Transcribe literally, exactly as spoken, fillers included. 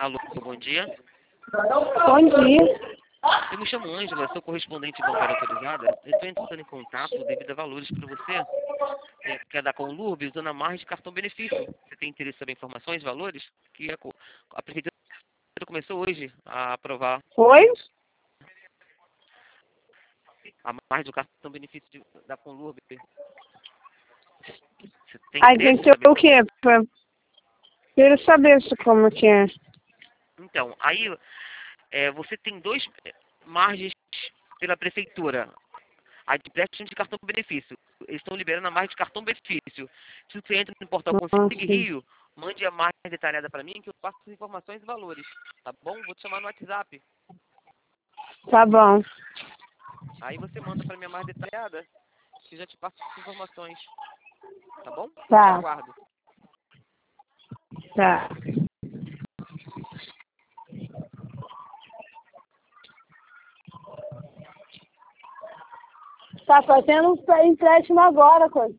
Alô, bom dia. Bom dia. Eu me chamo Ângela, sou correspondente bancária autorizada. Eu estou entrando em contato devido a valores para você. É, quer dar com o Lurb usando a margem de cartão benefício. Você tem interesse em saber informações, valores? Que a, co- a prefeitura começou hoje a aprovar Oi? a margem do cartão benefício de, da Conlurb. Você tem Aí tem interesse que em ter saber? o quê? Pra... Quero saber isso como que é. Então, aí é, você tem dois é, margens pela prefeitura. A de empréstimo de cartão benefício. Eles estão liberando a margem de cartão benefício. Se você entra no portal Consigo Nossa. Rio, mande a margem detalhada para mim que eu passo as informações e valores. Tá bom? Vou te chamar no WhatsApp. Tá bom. Aí você manda para mim a margem detalhada que eu já te passo as informações. Tá bom? Te Tá. aguardo. Tá. Tá fazendo um empréstimo agora, coisa.